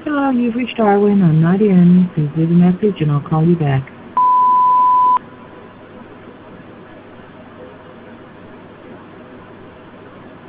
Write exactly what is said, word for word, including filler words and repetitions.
Hello, you've reached Darwin. I'm not in. Please leave a message and I'll call you back.